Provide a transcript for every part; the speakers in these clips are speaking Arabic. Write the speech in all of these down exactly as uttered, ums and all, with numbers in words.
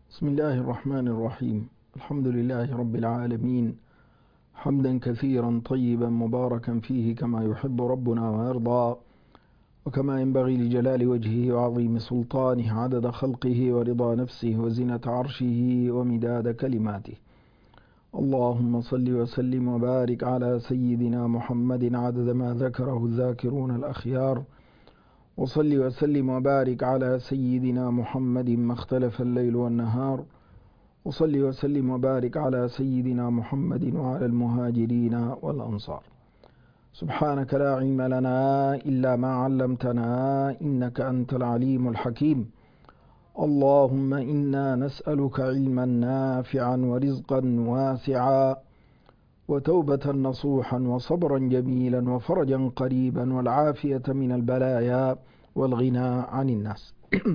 بسم الله الرحمن الرحيم. الحمد لله رب العالمين، حمدا كثيرا طيبا مباركا فيه كما يحب ربنا ويرضى، وكما ينبغي لجلال وجهه وعظيم سلطانه، عدد خلقه ورضا نفسه وزنة عرشه ومداد كلماته. اللهم صل وسلم وبارك على سيدنا محمد عدد ما ذكره الذاكرون الأخيار، وصل وسلم وبارك على سيدنا محمد ما اختلف الليل والنهار، وصل وسلم وبارك على سيدنا محمد وعلى المهاجرين والأنصار. سبحانك لا علم لنا إلا ما علمتنا إنك أنت العليم الحكيم. اللهم إنا نسألك علما نافعا ورزقا واسعا وتوبة نصوحا وصبرا جميلا وفرجا قريبا والعافية من البلايا والغنى عن الناس.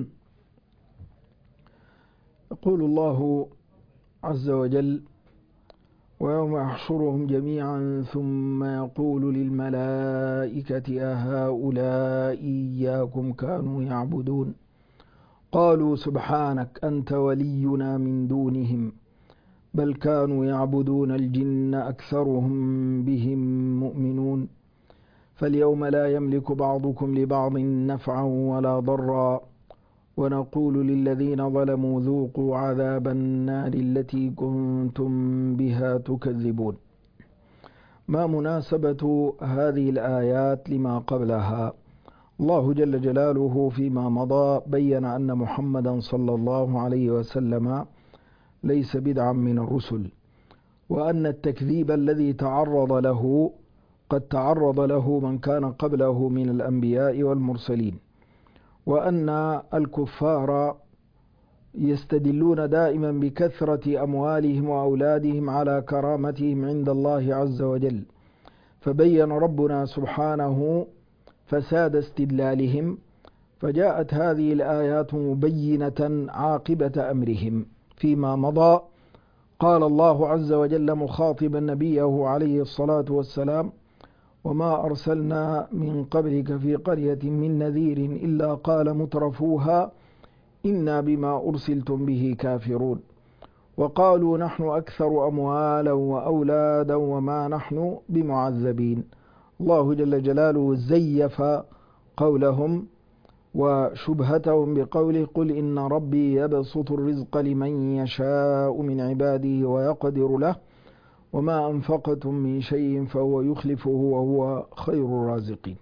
يقول الله عز وجل: ويوم يحشرهم جميعا ثم يقول للملائكة أهؤلاء إياكم كانوا يعبدون قالوا سبحانك أنت ولينا من دونهم بل كانوا يعبدون الجن أكثرهم بهم مؤمنون فاليوم لا يملك بعضكم لبعض نفعا ولا ضرا ونقول للذين ظلموا ذوقوا عذاب النار التي كنتم بها تكذبون. ما مناسبة هذه الآيات لما قبلها؟ الله جل جلاله فيما مضى بين أن محمدا صلى الله عليه وسلم ليس بدعا من الرسل، وأن التكذيب الذي تعرض له قد تعرض له من كان قبله من الأنبياء والمرسلين، وأن الكفار يستدلون دائما بكثرة أموالهم وأولادهم على كرامتهم عند الله عز وجل، فبين ربنا سبحانه فساد استدلالهم، فجاءت هذه الآيات مبينة عاقبة أمرهم. فيما مضى قال الله عز وجل مخاطبا نبيه عليه الصلاة والسلام: وما أرسلنا من قبلك في قرية من نذير إلا قال مترفوها إنا بما أرسلتم به كافرون وقالوا نحن أكثر أموالا وأولادا وما نحن بمعذبين. الله جل جلاله زيف قولهم وشبهتهم بقوله: قل إن ربي يبسط الرزق لمن يشاء من عباده ويقدر له وما أنفقتم من شيء فهو يخلفه وهو خير الرازقين.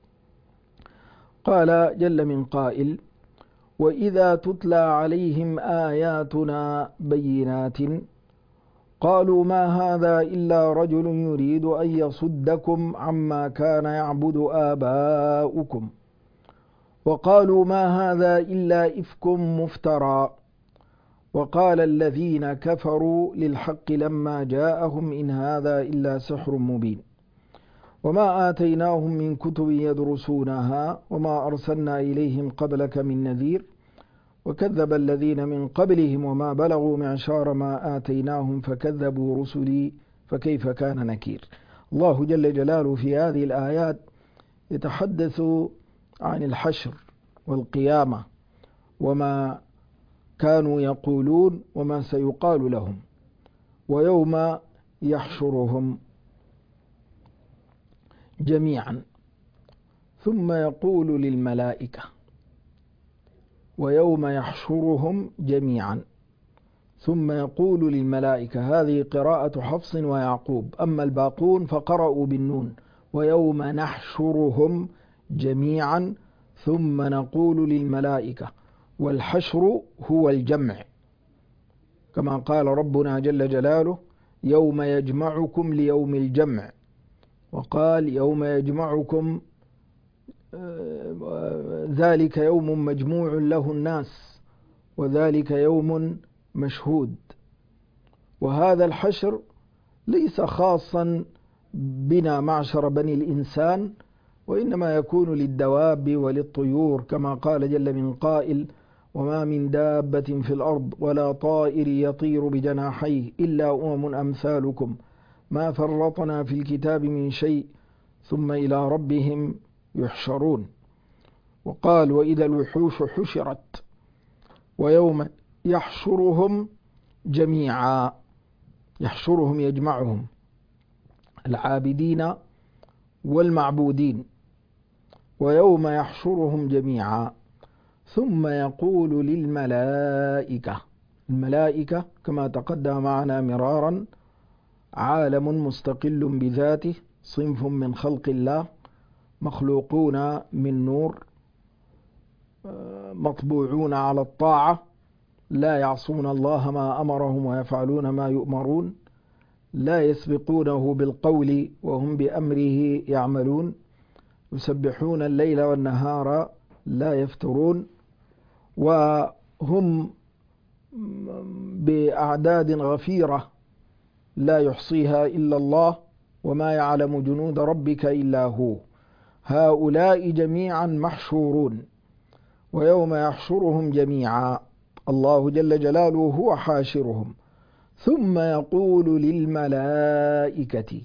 قال جل من قائل: وإذا تتلى عليهم آياتنا بينات قالوا ما هذا إلا رجل يريد أن يصدكم عما كان يعبد آباؤكم وقالوا ما هذا إلا إفك مفترى وقال الذين كفروا للحق لما جاءهم إن هذا إلا سحر مبين وما آتيناهم من كتب يدرسونها وما أرسلنا إليهم قبلك من نذير وكذب الذين من قبلهم وما بلغوا معشار ما آتيناهم فكذبوا رسلي فكيف كان نكير. الله جل جلاله في هذه الآيات يتحدث عن الحشر والقيامة وما كانوا يقولون وما سيقال لهم. ويوم يحشرهم جميعا ثم يقول للملائكة ويوم يحشرهم جميعا ثم يقول للملائكة، هذه قراءة حفص ويعقوب، أما الباقون فقرأوا بالنون: ويوم نحشرهم جميعا ثم نقول للملائكة. والحشر هو الجمع كما قال ربنا جل جلاله: يوم يجمعكم ليوم الجمع، وقال يوم يجمعكم ذلك يوم مجموع له الناس وذلك يوم مشهود. وهذا الحشر ليس خاصا بنا معشر بني الإنسان، وإنما يكون للدواب وللطيور كما قال جل من قائل: وما من دابة في الأرض ولا طائر يطير بجناحيه إلا أمم أمثالكم ما فرطنا في الكتاب من شيء ثم إلى ربهم يحشرون. وقال: وإذا الوحوش حشرت ويوم يحشرهم جميعا، يحشرهم يجمعهم، العابدين والمعبودين. ويوم يحشرهم جميعا ثم يقول للملائكة، الملائكة كما تقدم معنا مرارا عالم مستقل بذاته، صنف من خلق الله، مخلوقون من نور، مطبوعون على الطاعة، لا يعصون الله ما أمرهم ويفعلون ما يؤمرون، لا يسبقونه بالقول وهم بأمره يعملون، يسبحون الليل والنهار لا يفترون، وهم بأعداد غفيرة لا يحصيها إلا الله، وما يعلم جنود ربك إلا هو. هؤلاء جميعا محشورون. ويوم يحشرهم جميعا الله جل جلاله هو حاشرهم، ثم يقول للملائكة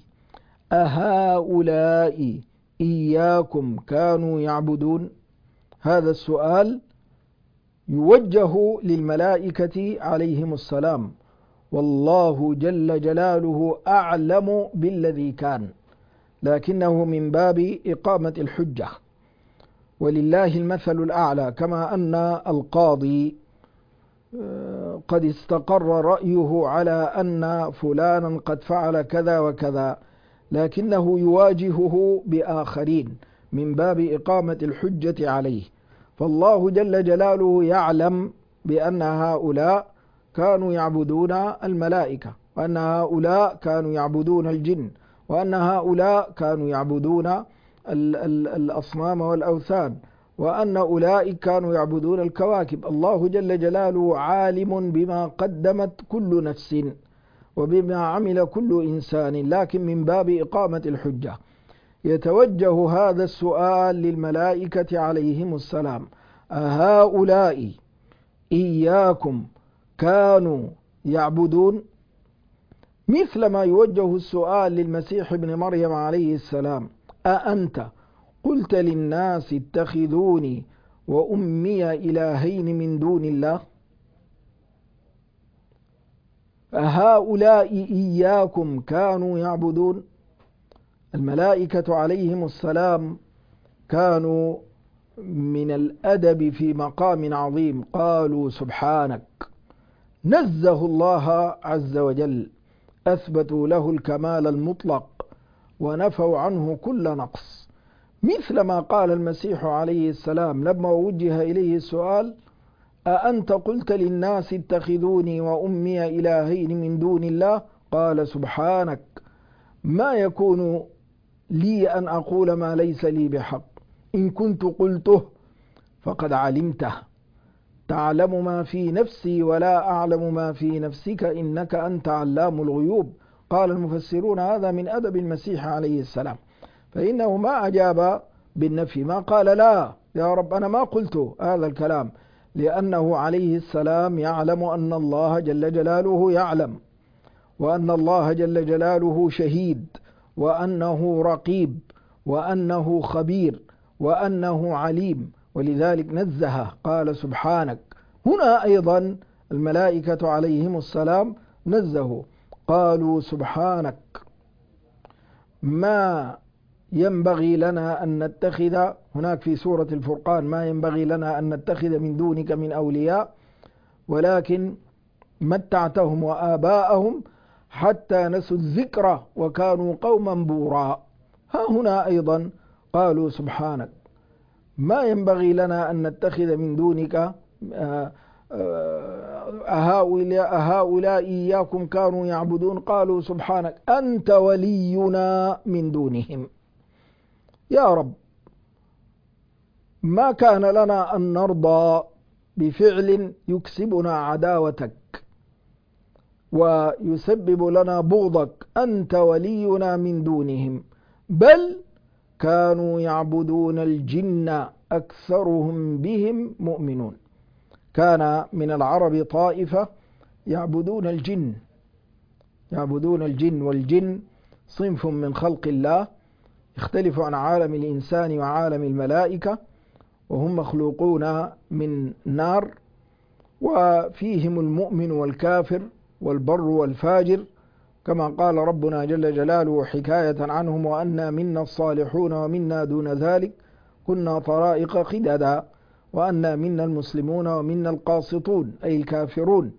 أهؤلاء إياكم كانوا يعبدون. هذا السؤال يوجه للملائكة عليهم السلام، والله جل جلاله أعلم بالذي كان، لكنه من باب إقامة الحجة، ولله المثل الأعلى. كما أن القاضي قد استقر رأيه على أن فلانا قد فعل كذا وكذا، لكنه يواجهه بآخرين من باب إقامة الحجة عليه، فالله جل جلاله يعلم بأن هؤلاء كانوا يعبدون الملائكة، وأن هؤلاء كانوا يعبدون الجن، وأن هؤلاء كانوا يعبدون الأصنام والأوثان، وأن أولئك كانوا يعبدون الكواكب. الله جل جلاله عالم بما قدمت كل نفس وبما عمل كل إنسان، لكن من باب إقامة الحجة يتوجه هذا السؤال للملائكة عليهم السلام: أهؤلاء إياكم كانوا يعبدون؟ مثل ما يوجه السؤال للمسيح ابن مريم عليه السلام: أأنت قلت للناس اتخذوني وأمي إلهين من دون الله؟ أهؤلاء إياكم كانوا يعبدون؟ الملائكة عليهم السلام كانوا من الأدب في مقام عظيم، قالوا سبحانك، نزه الله عز وجل، أثبتوا له الكمال المطلق ونفوا عنه كل نقص، مثل ما قال المسيح عليه السلام لما وجه إليه السؤال: أأنت قلت للناس اتخذوني وأمي إلهين من دون الله؟ قال سبحانك، ما يكون لي أن أقول ما ليس لي بحق، إن كنت قلته فقد علمته، تعلم ما في نفسي ولا أعلم ما في نفسك إنك أنت علام الغيوب. قال المفسرون هذا من أدب المسيح عليه السلام، فإنه ما أجاب بالنفي، ما قال لا يا رب أنا ما قلت هذا الكلام، لأنه عليه السلام يعلم أن الله جل جلاله يعلم، وأن الله جل جلاله شهيد، وأنه رقيب، وأنه خبير، وأنه عليم، ولذلك نزه قال سبحانك. هنا أيضا الملائكة عليهم السلام نزهوا، قالوا سبحانك، ما ينبغي لنا أن نتخذ، هناك في سورة الفرقان: ما ينبغي لنا أن نتخذ من دونك من أولياء ولكن متعتهم وآباءهم حتى نسوا الذكر وكانوا قوما بورا. ها هنا أيضا قالوا سبحانك، ما ينبغي لنا أن نتخذ من دونك أهؤلاء, أهؤلاء إياكم كانوا يعبدون؟ قالوا سبحانك أنت ولينا من دونهم. يا رب، ما كان لنا أن نرضى بفعل يكسبنا عداوتك ويسبب لنا بغضك، أنت ولينا من دونهم، بل كانوا يعبدون الجن أكثرهم بهم مؤمنون. كان من العرب طائفة يعبدون الجن، يعبدون الجن، والجن صنف من خلق الله يختلف عن عالم الإنسان وعالم الملائكة، وهم مخلوقون من نار، وفيهم المؤمن والكافر والبر والفاجر، كما قال ربنا جل جلاله حكاية عنهم: وأنا منا الصالحون ومنا دون ذلك كنا طرائق قددا وأنا منا المسلمون ومنا القاسطون، أي الكافرون.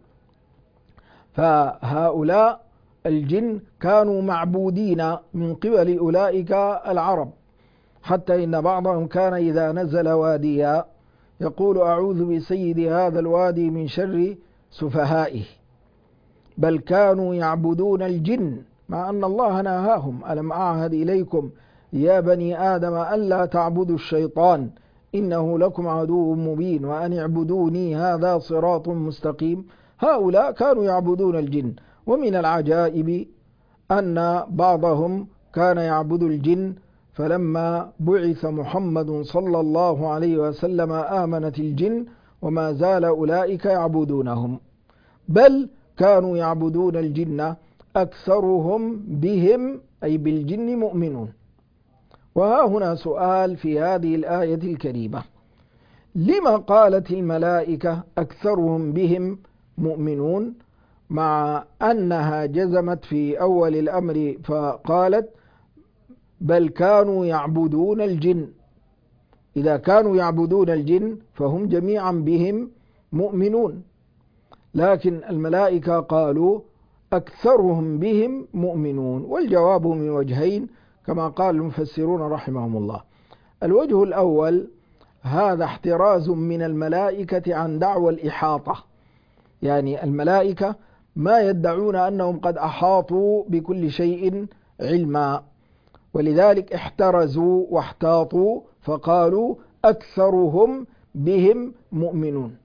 فهؤلاء الجن كانوا معبودين من قبل أولئك العرب، حتى إن بعضهم كان إذا نزل واديا يقول: أعوذ بسيد هذا الوادي من شر سفهائه. بل كانوا يعبدون الجن، مع أن الله نهاهم: ألم أعهد إليكم يا بني آدم ألا تعبدوا الشيطان إنه لكم عدو مبين وأن اعبدوني هذا صراط مستقيم. هؤلاء كانوا يعبدون الجن. ومن العجائب أن بعضهم كان يعبد الجن، فلما بعث محمد صلى الله عليه وسلم آمنت الجن وما زال أولئك يعبدونهم، بل كانوا يعبدون الجن أكثرهم بهم أي بالجن مؤمنون. وها هنا سؤال في هذه الآية الكريمة: لما قالت الملائكة أكثرهم بهم مؤمنون، مع أنها جزمت في أول الأمر فقالت بل كانوا يعبدون الجن؟ إذا كانوا يعبدون الجن فهم جميعا بهم مؤمنون، لكن الملائكة قالوا أكثرهم بهم مؤمنون. والجواب من وجهين كما قال المفسرون رحمهم الله. الوجه الأول: هذا احتراز من الملائكة عن دعوى الإحاطة، يعني الملائكة ما يدعون أنهم قد أحاطوا بكل شيء علما، ولذلك احترزوا واحتاطوا فقالوا أكثرهم بهم مؤمنون.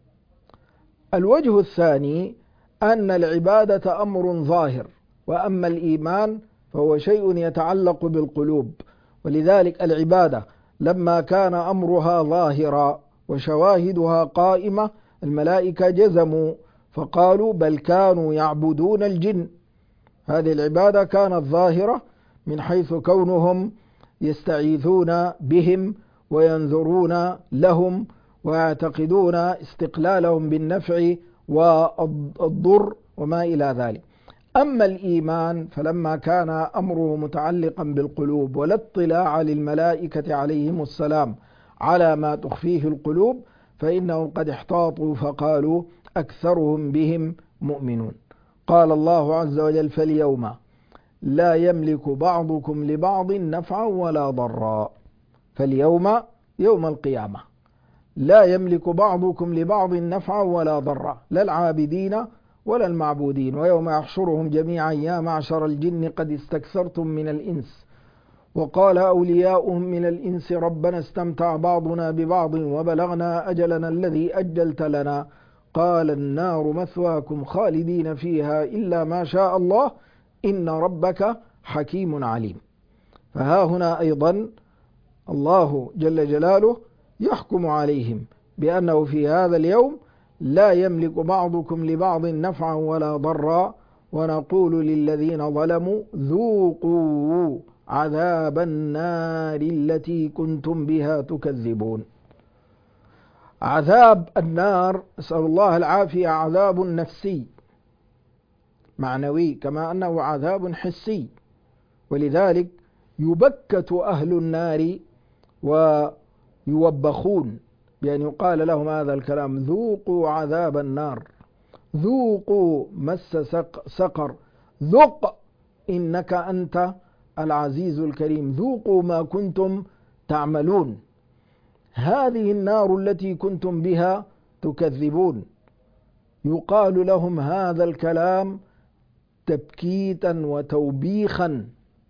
الوجه الثاني: أن العبادة أمر ظاهر، وأما الإيمان فهو شيء يتعلق بالقلوب، ولذلك العبادة لما كان أمرها ظاهرا وشواهدها قائمة الملائكة جزموا فقالوا بل كانوا يعبدون الجن. هذه العبادة كانت ظاهرة من حيث كونهم يستعيذون بهم وينذرون لهم ويعتقدون استقلالهم بالنفع والضر وما إلى ذلك. أما الإيمان فلما كان أمره متعلقا بالقلوب ولا اطلاع للملائكة عليهم السلام على ما تخفيه القلوب فإنهم قد احتاطوا فقالوا أكثرهم بهم مؤمنون. قال الله عز وجل: فاليوم لا يملك بعضكم لبعض نفعا ولا ضرا. فاليوم يوم القيامة لا يملك بعضكم لبعض نفعا ولا ضرا، لا العابدين ولا المعبودين. ويوم يحشرهم جميعا يا معشر الجن قد استكثرتم من الإنس وقال أولياؤهم من الإنس ربنا استمتع بعضنا ببعض وبلغنا أجلنا الذي أجلت لنا قال النار مثواكم خالدين فيها إلا ما شاء الله إن ربك حكيم عليم. فها هنا أيضا الله جل جلاله يحكم عليهم بأنه في هذا اليوم لا يملك بعضكم لبعض نفعا ولا ضرا، ونقول للذين ظلموا ذوقوا عذاب النار التي كنتم بها تكذبون. عذاب النار نسأل الله العافية عذاب نفسي معنوي كما أنه عذاب حسي، ولذلك يبكت أهل النار ويوبخون بأن يقال لهم هذا الكلام: ذوقوا عذاب النار، ذوقوا مس سقر، ذق إنك أنت العزيز الكريم، ذوقوا ما كنتم تعملون. هذه النار التي كنتم بها تكذبون. يقال لهم هذا الكلام تبكيتا وتوبيخا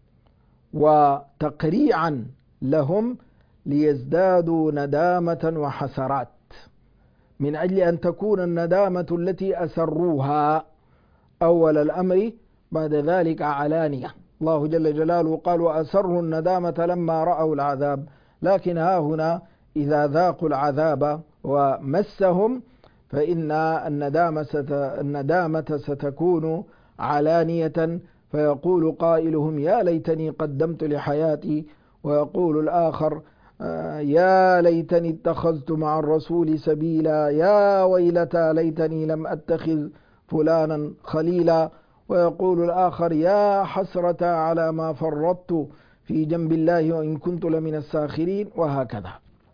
وتقريعا لهم ليزدادوا ندامة وحسرات، من أجل أن تكون الندامة التي أسروها أول الأمر بعد ذلك علانية. الله جل جلاله قال: وأسروا الندامة لما رأوا العذاب. لكن ها هنا إذا ذاقوا العذاب ومسهم فإن الندامة, ست... الندامة ستكون علانية، فيقول قائلهم: يا ليتني قدمت لحياتي، ويقول الآخر: يا ليتني اتخذت مع الرسول سبيلا، يا ويلتى ليتني لم أتخذ فلانا خليلا. ويقول الآخر يا حسرة على ما فرطت في جنب الله وإن كنت لمن الساخرين، وهكذا.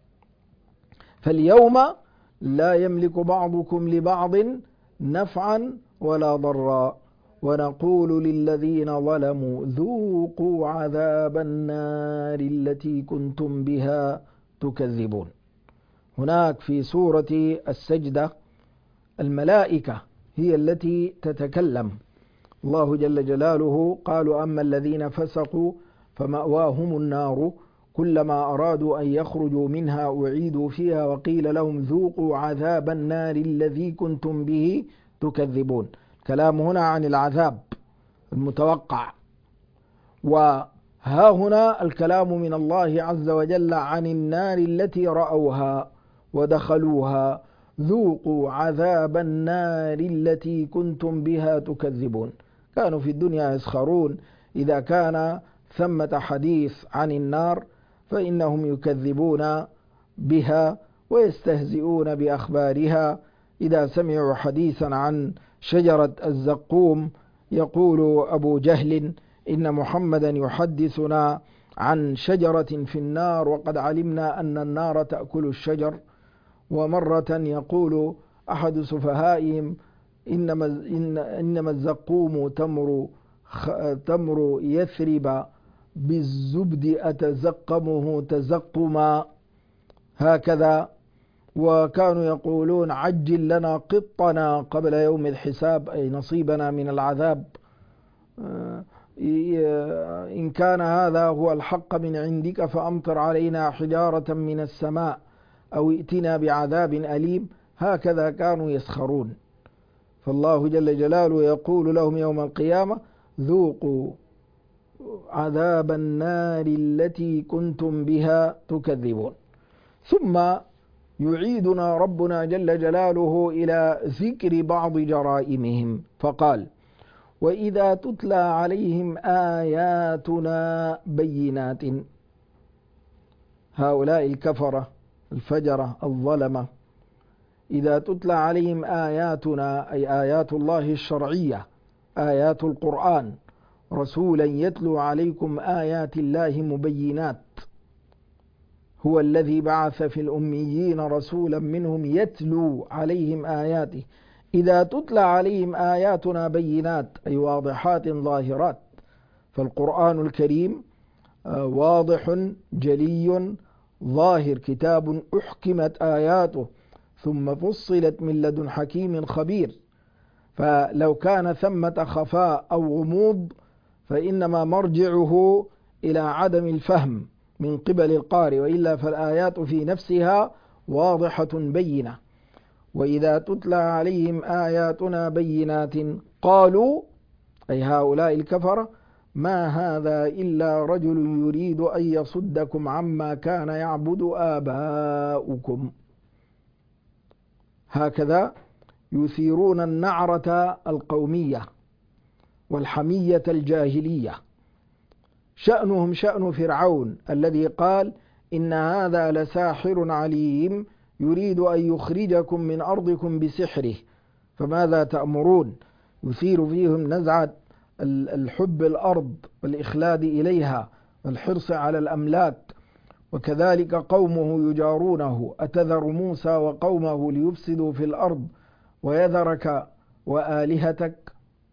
فاليوم لا يملك بعضكم لبعض نفعا ولا ضرا، ونقول للذين ظلموا ذوقوا عذاب النار التي كنتم بها تكذبون. هناك في سورة السجدة الملائكة هي التي تتكلم. الله جل جلاله قالوا أما الذين فسقوا فمأواهم النار كلما أرادوا أن يخرجوا منها أعيدوا فيها وقيل لهم ذوقوا عذاب النار الذي كنتم به تكذبون. كلام هنا عن العذاب المتوقع، وها هنا الكلام من الله عز وجل عن النار التي رأوها ودخلوها. ذوقوا عذاب النار التي كنتم بها تكذبون. كانوا في الدنيا يسخرون، إذا كان ثمة حديث عن النار فإنهم يكذبون بها ويستهزئون بأخبارها. إذا سمعوا حديثا عن شجرة الزقوم يقول أبو جهل إن محمدا يحدثنا عن شجرة في النار وقد علمنا أن النار تأكل الشجر. ومرة يقول أحد سفهائهم إنما, إن إنما الزقوم تمر, تمر يثرب بالزبد أتزقمه تزقما، هكذا. وكانوا يقولون عجل لنا قطنا قبل يوم الحساب، أي نصيبنا من العذاب، إن كان هذا هو الحق من عندك فأمطر علينا حجارة من السماء أو ائتنا بعذاب أليم. هكذا كانوا يسخرون. فالله جل جلاله يقول لهم يوم القيامة ذوقوا عذاب النار التي كنتم بها تكذبون. ثم يعيدنا ربنا جل جلاله إلى ذكر بعض جرائمهم فقال وإذا تتلى عليهم آياتنا بينات. هؤلاء الكفرة الفجرة الظلمة إذا تتلى عليهم آياتنا أي آيات الله الشرعية، آيات القرآن، رسولا يتلو عليكم آيات الله مبينات، هو الذي بعث في الأميين رسولا منهم يتلو عليهم آياته. إذا تتلى عليهم آياتنا بينات أي واضحات ظاهرات. فالقرآن الكريم واضح جلي ظاهر، كتاب أحكمت آياته ثم فصلت من لدن حكيم خبير. فلو كان ثمة خفاء أو غموض فإنما مرجعه إلى عدم الفهم من قبل القارئ، وإلا فالآيات في نفسها واضحة بينة. وإذا تتلى عليهم آياتنا بينات قالوا أي هؤلاء الكفرة ما هذا إلا رجل يريد أن يصدكم عما كان يعبد آباؤكم. هكذا يثيرون النعرة القومية والحمية الجاهلية. شأنهم شأن فرعون الذي قال إن هذا لساحر عليم يريد أن يخرجكم من أرضكم بسحره فماذا تأمرون. يثير فيهم نزعة الحب الأرض والإخلاد إليها والحرص على الأملاك. وكذلك قومه يجارونه أتذر موسى وقومه ليفسدوا في الأرض ويذرك وآلهتك.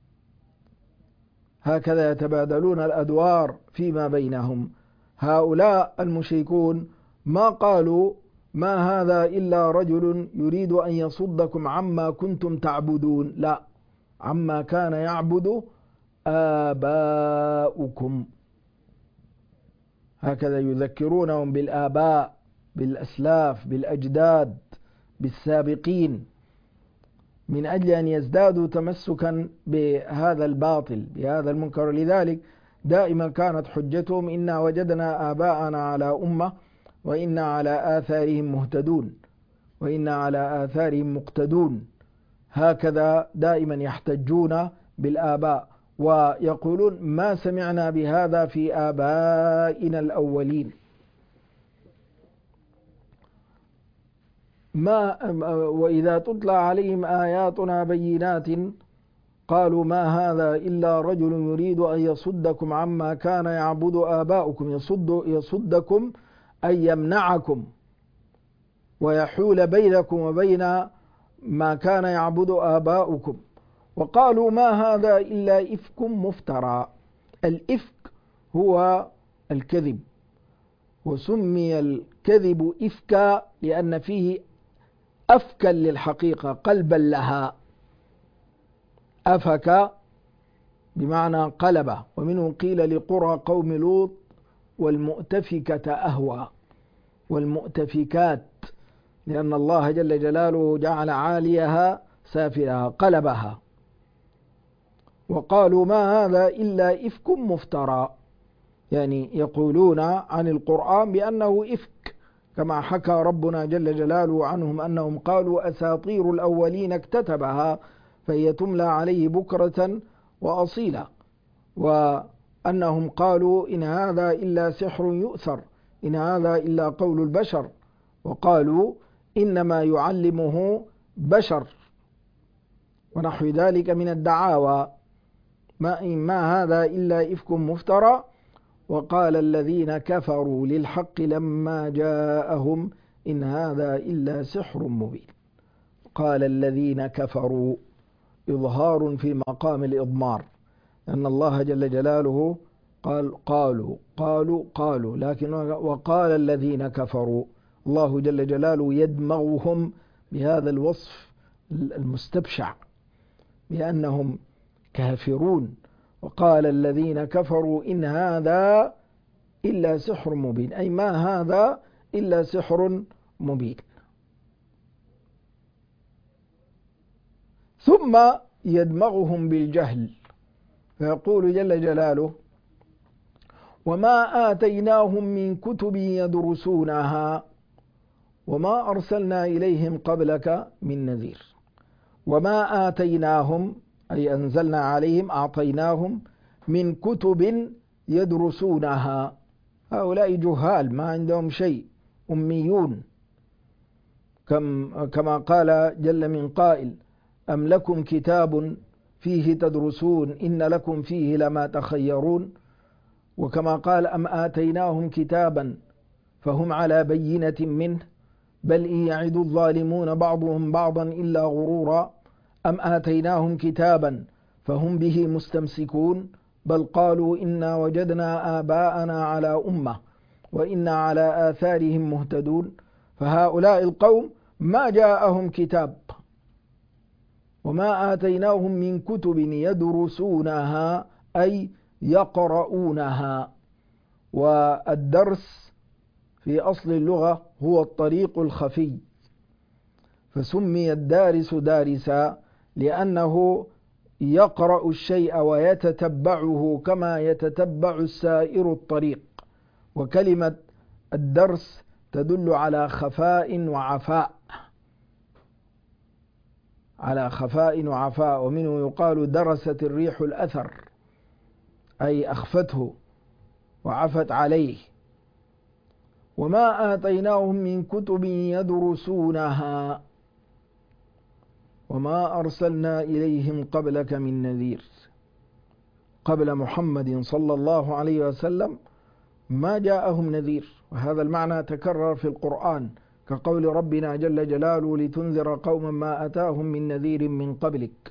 هكذا يتبادلون الأدوار فيما بينهم. هؤلاء المشركون ما قالوا ما هذا إلا رجل يريد أن يصدكم عما كنتم تعبدون، لا، عما كان يعبد آباؤكم. هكذا يذكرونهم بالآباء، بالأسلاف، بالأجداد، بالسابقين، من أجل أن يزدادوا تمسكا بهذا الباطل، بهذا المنكر. لذلك دائما كانت حجتهم إنا وجدنا آباءنا على أمة وإنا على آثارهم مهتدون وإنا على آثارهم مقتدون. هكذا دائما يحتجون بالآباء ويقولون ما سمعنا بهذا في آبائنا الأولين. ما وإذا تتلى عليهم آياتنا بينات قالوا ما هذا إلا رجل يريد أن يصدكم عما كان يعبد آباؤكم. يصد يصدكم أي يمنعكم ويحول بينكم وبين ما كان يعبد آباؤكم. وقالوا ما هذا إلا إفك مفترى. الإفك هو الكذب، وسمي الكذب إفكا لأن فيه أفكا للحقيقة قلبا لها. أفك بمعنى قلبه، ومنه قيل لقرى قوم لوط والمؤتفكة أهوى، والمؤتفكات لأن الله جل جلاله جعل عاليها سافلها قلبها. وقالوا ما هذا إلا إفك مفترى، يعني يقولون عن القرآن بأنه إفك، كما حكى ربنا جل جلاله عنهم أنهم قالوا أساطير الأولين اكتتبها فهي تملى عليه بكرة وأصيلا، وأنهم قالوا إن هذا إلا سحر يؤثر، إن هذا إلا قول البشر، وقالوا إنما يعلمه بشر، ونحو ذلك من الدعاوى. ما, ما هذا إلا إفك مفترى. وقال الذين كفروا للحق لما جاءهم إن هذا إلا سحر مبين. قال الذين كفروا إظهار في مقام الإضمار، أن الله جل جلاله قال قالوا قالوا قالوا لكن وقال الذين كفروا، الله جل جلاله يدمغهم بهذا الوصف المستبشع بأنهم كافرون. وقال الذين كفروا إن هذا إلا سحر مبين، أي ما هذا إلا سحر مبين. ثم يدمغهم بالجهل فيقول جل جلاله وما آتيناهم من كتب يدرسونها وما أرسلنا إليهم قبلك من نذير. وما آتيناهم أي أنزلنا عليهم أعطيناهم من كتب يدرسونها. هؤلاء جهال ما عندهم شيء، أميون، كم كما قال جل من قائل أم لكم كتاب فيه تدرسون إن لكم فيه لما تخيرون. وكما قال أم آتيناهم كتابا فهم على بينة منه بل إن يعد الظالمون بعضهم بعضا إلا غرورا. أم آتيناهم كتابا فهم به مستمسكون بل قالوا إنا وجدنا آباءنا على أمة وإنا على آثارهم مهتدون. فهؤلاء القوم ما جاءهم كتاب وما آتيناهم من كتب يدرسونها أي يقرؤونها. والدرس في أصل اللغة هو الطريق الخفي، فسمي الدارس دارسا لأنه يقرأ الشيء ويتتبعه كما يتتبع السائر الطريق. وكلمة الدرس تدل على خفاء وعفاء، على خفاء وعفاء. ومنه يقال درست الريح الأثر أي أخفته وعفت عليه. وما آتيناهم من كتب يدرسونها وما أرسلنا إليهم قبلك من نذير. قبل محمد صلى الله عليه وسلم ما جاءهم نذير، وهذا المعنى تكرر في القرآن كقول ربنا جل جلاله لتنذر قوما ما أتاهم من نذير من قبلك،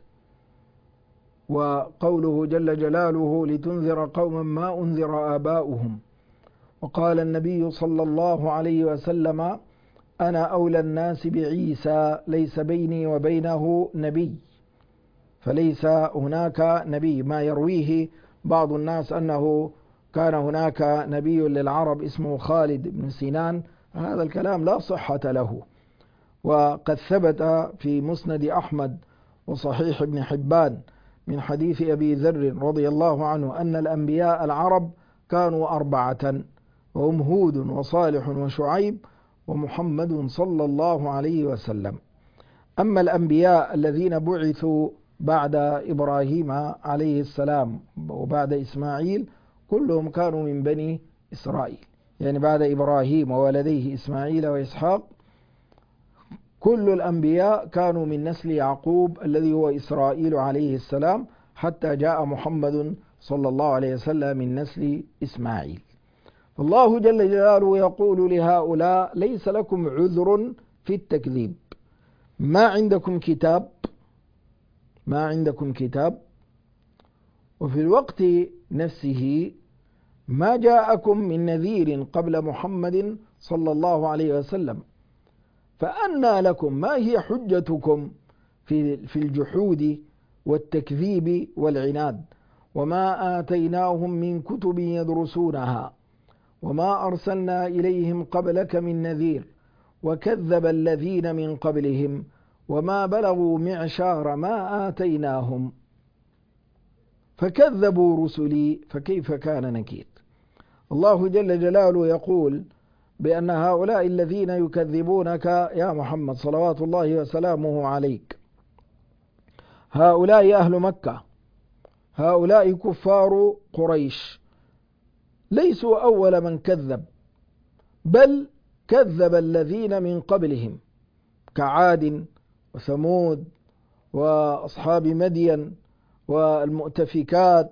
وقوله جل جلاله لتنذر قوما ما أنذر آباؤهم. وقال النبي صلى الله عليه وسلم أنا أولى الناس بعيسى ليس بيني وبينه نبي، فليس هناك نبي. ما يرويه بعض الناس أنه كان هناك نبي للعرب اسمه خالد بن سنان، هذا الكلام لا صحة له. وقد ثبت في مسند أحمد وصحيح ابن حبان من حديث أبي ذر رضي الله عنه أن الأنبياء العرب كانوا أربعة، وهم هود وصالح وشعيب ومحمد صلى الله عليه وسلم. أما الأنبياء الذين بعثوا بعد إبراهيم عليه السلام وبعد إسماعيل كلهم كانوا من بني إسرائيل، يعني بعد إبراهيم وولديه إسماعيل وإسحاق كل الأنبياء كانوا من نسل يعقوب الذي هو إسرائيل عليه السلام، حتى جاء محمد صلى الله عليه وسلم من نسل إسماعيل. الله جل جلاله يقول لهؤلاء: ليس لكم عذر في التكذيب، ما عندكم كتاب ما عندكم كتاب وفي الوقت نفسه ما جاءكم من نذير قبل محمد صلى الله عليه وسلم، فأنى لكم، ما هي حجتكم في في الجحود والتكذيب والعناد؟ وما آتيناهم من كتب يدرسونها وما أرسلنا إليهم قبلك من نذير وكذب الذين من قبلهم وما بلغوا معشار ما آتيناهم فكذبوا رسلي فكيف كان نكير. الله جل جلاله يقول بأن هؤلاء الذين يكذبونك يا محمد صلوات الله وسلامه عليك، هؤلاء أهل مكة، هؤلاء كفار قريش، ليسوا أول من كذب، بل كذب الذين من قبلهم كعاد وثمود وأصحاب مدين والمؤتفكات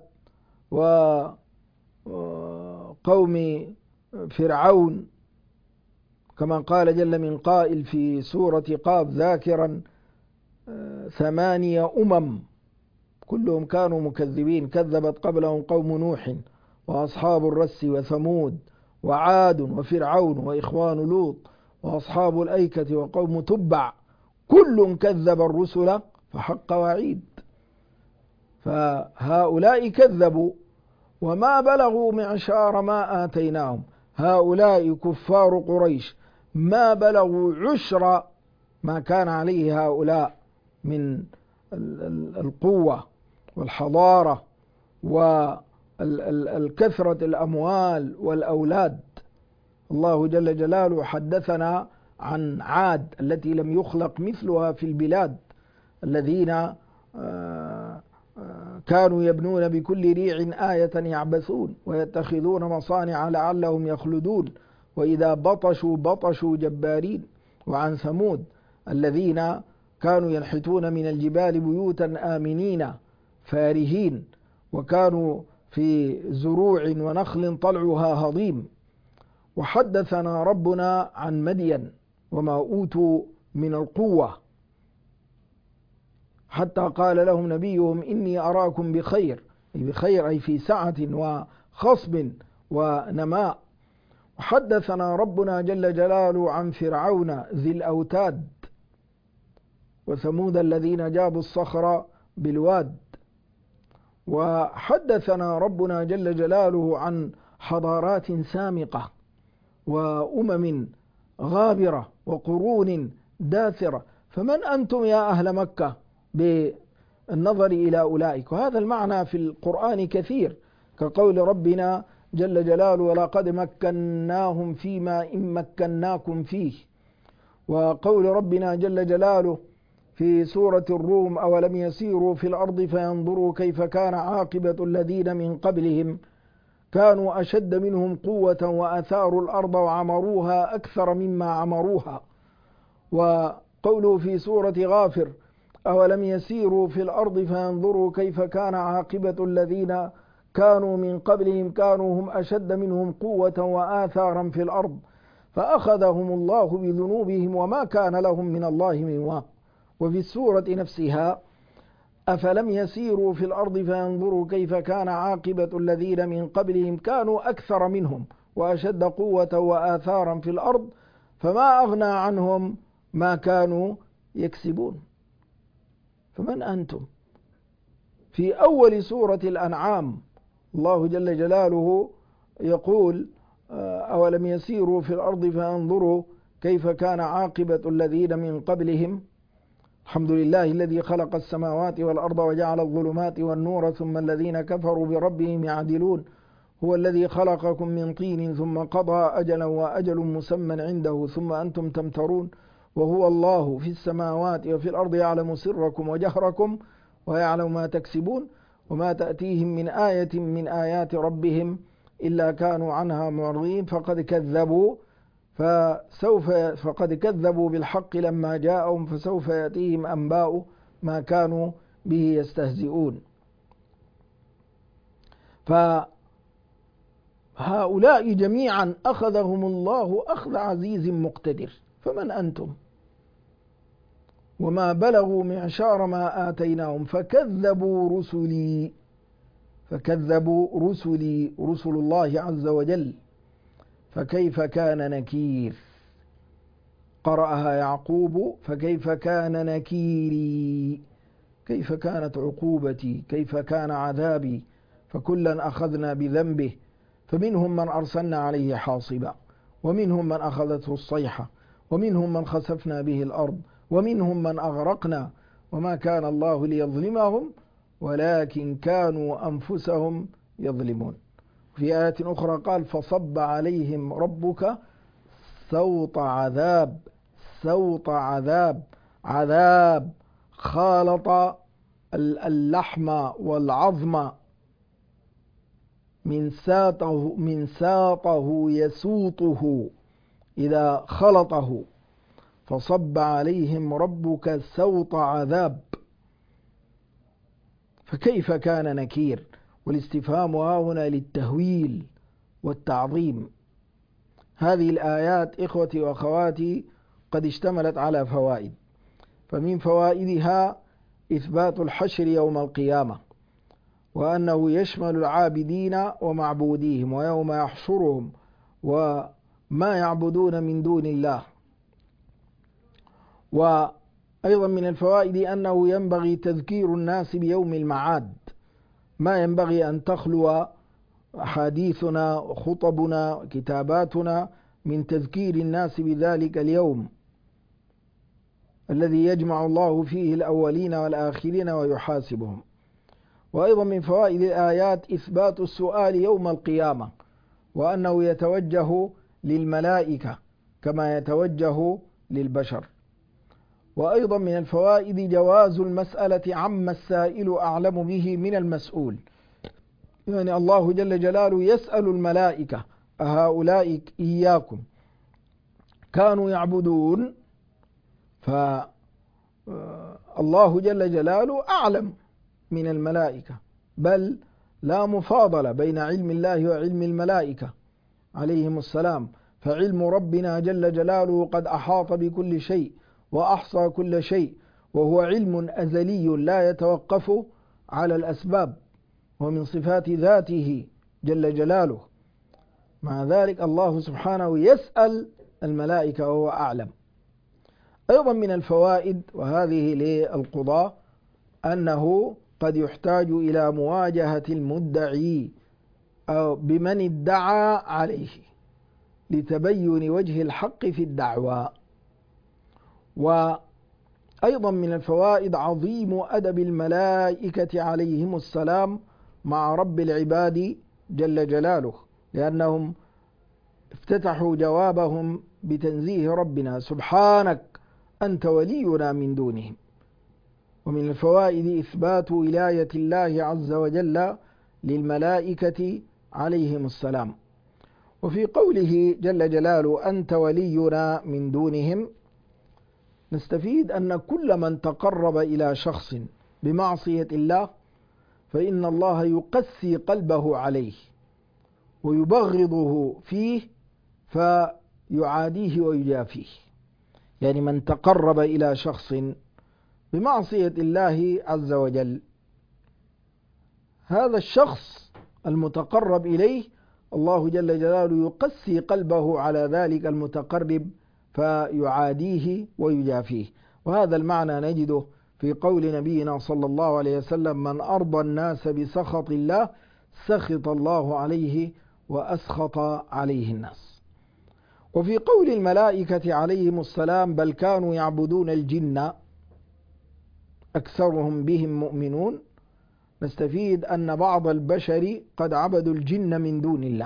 وقوم فرعون، كما قال جل من قائل في سورة قاف ذاكرا ثمانية أمم كلهم كانوا مكذبين، كذبت قبلهم قوم نوح وأصحاب الرس وثمود وعاد وفرعون وإخوان لوط وأصحاب الأيكة وقوم تبع، كل كذب الرسل فحق وعيد. فهؤلاء كذبوا وما بلغوا معشار ما آتيناهم، هؤلاء كفار قريش ما بلغوا عشر ما كان عليه هؤلاء من القوة والحضارة والكثرة الأموال والأولاد. الله جل جلاله حدثنا عن عاد التي لم يخلق مثلها في البلاد، الذين كانوا يبنون بكل ريع آية يعبثون ويتخذون مصانع لعلهم يخلدون وإذا بطشوا بطشوا جبارين. وعن ثمود الذين كانوا ينحتون من الجبال بيوتا آمنين فارهين وكانوا في زروع ونخل طلعها هضيم. وحدثنا ربنا عن مدين وما أوتوا من القوة، حتى قال لهم نبيهم: إني أراكم بخير، أي بخير أي في سعة وخصب ونماء. وحدثنا ربنا جل جلاله عن فرعون ذي الأوتاد وثمود الذين جابوا الصخر بالواد. وحدثنا ربنا جل جلاله عن حضارات سامقة وأمم غابرة وقرون داثرة. فمن أنتم يا أهل مكة بالنظر إلى أولئك؟ وهذا المعنى في القرآن كثير، كقول ربنا جل جلاله: ولقد مكناهم فيما إن مكناكم فيه. وقول ربنا جل جلاله في سورة الروم: أولم يسيروا في الأرض فينظروا كيف كان عاقبة الذين من قبلهم كانوا أشد منهم قوة وأثاروا الأرض وعمروها أكثر مما عمروها. وقوله في سورة غافر: أولم يسيروا في الأرض فينظروا كيف كان عاقبة الذين كانوا من قبلهم كانوا هم أشد منهم قوة وآثارا في الأرض فأخذهم الله بذنوبهم وما كان لهم من الله من واق. وفي السورة نفسها: أفلم يسيروا في الأرض فينظروا كيف كان عاقبة الذين من قبلهم كانوا أكثر منهم وأشد قوة وآثارا في الأرض فما أغنى عنهم ما كانوا يكسبون. فمن أنتم؟ في أول سورة الأنعام الله جل جلاله يقول: أولم يسيروا في الأرض فينظروا كيف كان عاقبة الذين من قبلهم الحمد لله الذي خلق السماوات والأرض وجعل الظلمات والنور ثم الذين كفروا بربهم يعدلون هو الذي خلقكم من طين ثم قضى أجلا وأجل مسمى عنده ثم أنتم تمترون وهو الله في السماوات وفي الأرض يعلم سركم وجهركم ويعلم ما تكسبون وما تأتيهم من آية من آيات ربهم إلا كانوا عنها معرضين فقد كذبوا فسوف فقد كذبوا بالحق لما جاءهم فسوف يأتيهم أنباء ما كانوا به يستهزئون. فهؤلاء جميعا أخذهم الله أخذ عزيز مقتدر، فمن أنتم؟ وما بلغوا معشار ما آتيناهم فكذبوا رسلي فكذبوا رسلي رسل الله عز وجل فكيف كان نكير. قرأها يعقوب فكيف كان نكيري، كيف كانت عقوبتي، كيف كان عذابي. فكلا أخذنا بذنبه فمنهم من أرسلنا عليه حاصبا ومنهم من أخذته الصيحة ومنهم من خسفنا به الأرض ومنهم من أغرقنا وما كان الله ليظلمهم ولكن كانوا أنفسهم يظلمون. في آية أخرى قال فصب عليهم ربك سوط عذاب، سوط عذاب، عذاب خالط اللحم والعظم من ساطه من ساطه يسوطه إذا خلطه، فصب عليهم ربك سوط عذاب. فكيف كان نكير؟ والاستفهام هنا للتهويل والتعظيم. هذه الآيات إخوتي وأخواتي قد اشتملت على فوائد، فمن فوائدها إثبات الحشر يوم القيامة، وأنه يشمل العابدين ومعبوديهم ويوم يحشرهم وما يعبدون من دون الله. وأيضا من الفوائد أنه ينبغي تذكير الناس بيوم المعاد، ما ينبغي أن تخلو أحاديثنا وخطبنا وكتاباتنا من تذكير الناس بذلك اليوم الذي يجمع الله فيه الأولين والآخرين ويحاسبهم. وأيضا من فوائد الآيات إثبات السؤال يوم القيامة، وأنه يتوجه للملائكة كما يتوجه للبشر. وأيضا من الفوائد جواز المسألة عما السائل أعلم به من المسؤول، يعني الله جل جلاله يسأل الملائكة أهؤلاء إياكم كانوا يعبدون، فالله جل جلاله أعلم من الملائكة، بل لا مفاضلة بين علم الله وعلم الملائكة عليهم السلام، فعلم ربنا جل جلاله قد أحاط بكل شيء وأحصى كل شيء، وهو علم أزلي لا يتوقف على الأسباب، ومن صفات ذاته جل جلاله. مع ذلك الله سبحانه يسأل الملائكة وهو أعلم. أيضا من الفوائد وهذه للقضاء أنه قد يحتاج إلى مواجهة المدعي أو بمن ادعى عليه لتبين وجه الحق في الدعوى. وأيضا من الفوائد عظيم أدب الملائكة عليهم السلام مع رب العباد جل جلاله، لأنهم افتتحوا جوابهم بتنزيه ربنا سبحانك أنت ولينا من دونهم. ومن الفوائد إثبات ولاية الله عز وجل للملائكة عليهم السلام. وفي قوله جل جلاله أنت ولينا من دونهم نستفيد أن كل من تقرب إلى شخص بمعصية الله فإن الله يقسي قلبه عليه ويبغضه فيه فيعاديه ويجافيه. يعني من تقرب إلى شخص بمعصية الله عز وجل، هذا الشخص المتقرب إليه الله جل جلاله يقسي قلبه على ذلك المتقرب فيعاديه ويجافيه. وهذا المعنى نجده في قول نبينا صلى الله عليه وسلم من أرضى الناس بسخط الله سخط الله عليه وأسخط عليه الناس. وفي قول الملائكة عليهم السلام بل كانوا يعبدون الجن أكثرهم بهم مؤمنون نستفيد أن بعض البشر قد عبدوا الجن من دون الله،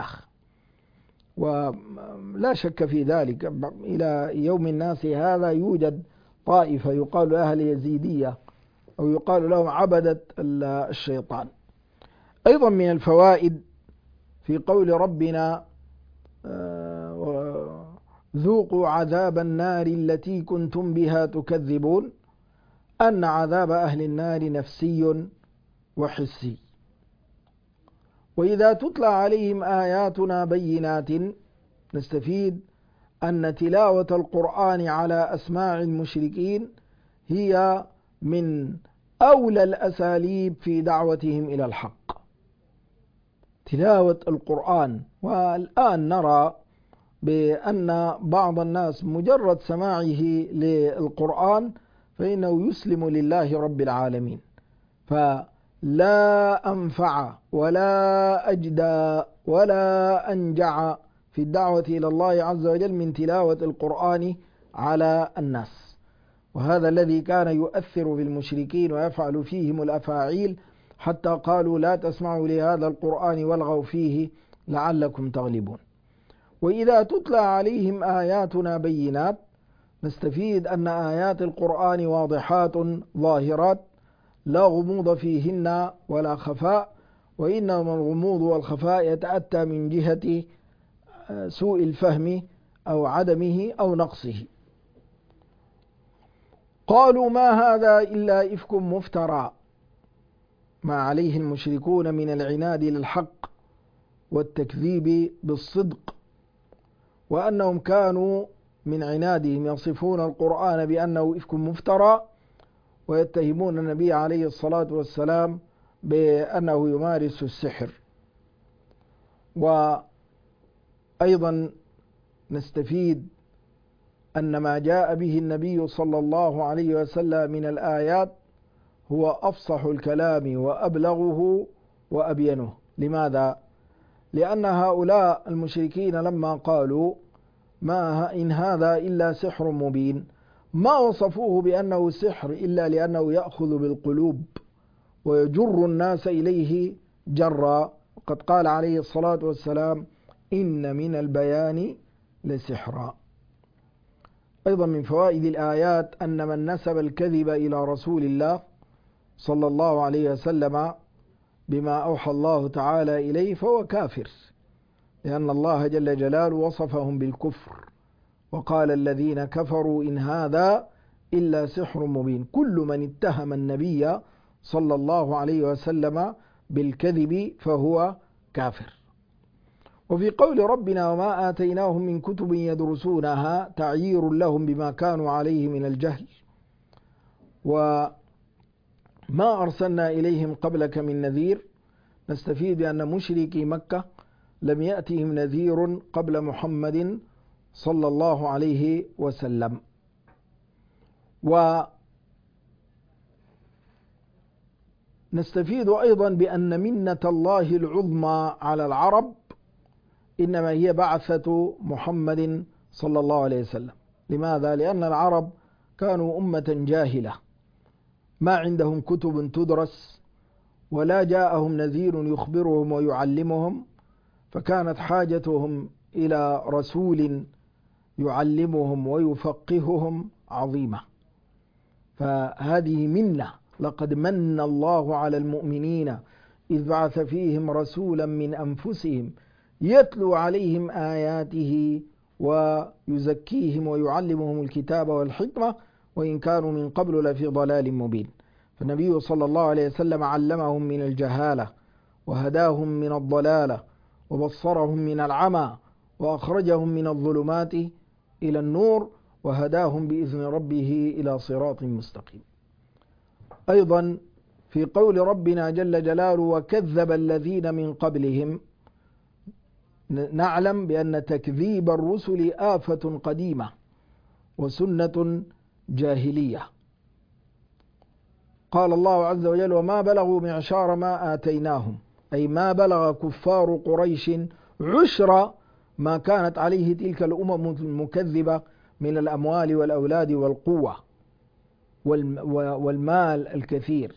ولا شك في ذلك. إلى يوم الناس هذا يوجد طائفة يقال لها اليزيدية أو يقال لهم عبدة الشيطان. أيضا من الفوائد في قول ربنا ذوقوا عذاب النار التي كنتم بها تكذبون، أن عذاب أهل النار نفسي وحسي. وإذا تتلى عليهم آياتنا بينات، نستفيد أن تلاوة القرآن على أسماع المشركين هي من أولى الأساليب في دعوتهم إلى الحق، تلاوة القرآن. والآن نرى بأن بعض الناس مجرد سماعه للقرآن فإنه يسلم لله رب العالمين، فلا أنفع ولا أجدى ولا أنجع في الدعوة إلى الله عز وجل من تلاوة القرآن على الناس. وهذا الذي كان يؤثر في المشركين ويفعل فيهم الأفاعيل، حتى قالوا لا تسمعوا لهذا القرآن والغوا فيه لعلكم تغلبون. وإذا تتلى عليهم آياتنا بينات، نستفيد أن آيات القرآن واضحات ظاهرات لا غموض فيهن ولا خفاء، وإنما الغموض والخفاء يتأتى من جهة سوء الفهم أو عدمه أو نقصه. قالوا ما هذا إلا إفك مفترى، ما عليه المشركون من العناد للحق والتكذيب بالصدق، وأنهم كانوا من عنادهم يصفون القرآن بأنه إفك مفترى، ويتهمون النبي عليه الصلاة والسلام بأنه يمارس السحر. وأيضا نستفيد أن ما جاء به النبي صلى الله عليه وسلم من الآيات هو أفصح الكلام وأبلغه وأبينه. لماذا؟ لأن هؤلاء المشركين لما قالوا ما إن هذا إلا سحر مبين، ما وصفوه بأنه سحر إلا لأنه يأخذ بالقلوب ويجر الناس إليه جرا. وقد قال عليه الصلاة والسلام إن من البيان لسحرا. أيضا من فوائد الآيات أن من نسب الكذب إلى رسول الله صلى الله عليه وسلم بما أوحى الله تعالى إليه فهو كافر، لأن الله جل جلاله وصفهم بالكفر وقال الذين كفروا إن هذا إلا سحر مبين. كل من اتهم النبي صلى الله عليه وسلم بالكذب فهو كافر. وفي قول ربنا وما آتيناهم من كتب يدرسونها تعيير لهم بما كانوا عليه من الجهل، وما أرسلنا إليهم قبلك من نذير. نستفيد بأن مشركي مكة لم يأتهم نذير قبل محمد صلى الله عليه وسلم. ونستفيد أيضا بأن منة الله العظمى على العرب إنما هي بعثة محمد صلى الله عليه وسلم. لماذا؟ لأن العرب كانوا أمة جاهلة ما عندهم كتب تدرس ولا جاءهم نذير يخبرهم ويعلمهم، فكانت حاجتهم إلى رسول يعلمهم ويفقههم عظيمة. فهذه منة، لقد من الله على المؤمنين إذ بعث فيهم رسولا من أنفسهم يتلو عليهم آياته ويزكيهم ويعلمهم الكتاب والحكمة وإن كانوا من قبل لفي ضلال مبين. فالنبي صلى الله عليه وسلم علمهم من الجهالة وهداهم من الضلالة وبصرهم من العمى وأخرجهم من الظلمات إلى النور وهداهم بإذن ربه إلى صراط مستقيم. أيضا في قول ربنا جل جلاله وكذب الذين من قبلهم، نعلم بأن تكذيب الرسل آفة قديمة وسنة جاهلية. قال الله عز وجل وما بلغوا معشار ما آتيناهم، أي ما بلغ كفار قريش عشر ما كانت عليه تلك الأمم المكذبة من الأموال والأولاد والقوة والمال الكثير.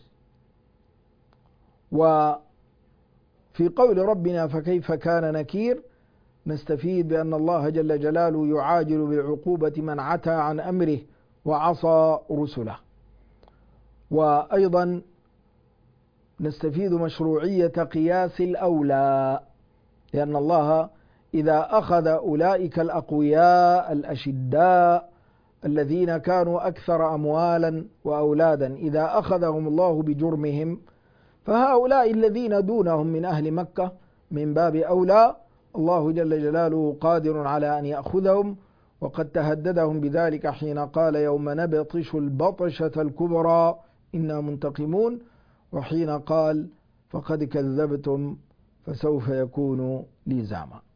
وفي قول ربنا فكيف كان نكير، نستفيد بأن الله جل جلاله يعاجل بالعقوبة من عتى عن أمره وعصى رسله. وأيضا نستفيد مشروعية قياس الأولى، لأن الله إذا أخذ أولئك الأقوياء الأشداء الذين كانوا أكثر أموالا وأولادا، إذا أخذهم الله بجرمهم، فهؤلاء الذين دونهم من أهل مكة من باب أولى. الله جل جلاله قادر على أن يأخذهم، وقد تهددهم بذلك حين قال يوم نبطش البطشة الكبرى إنا منتقمون، وحين قال فقد كذبتم فسوف يكون لزاما.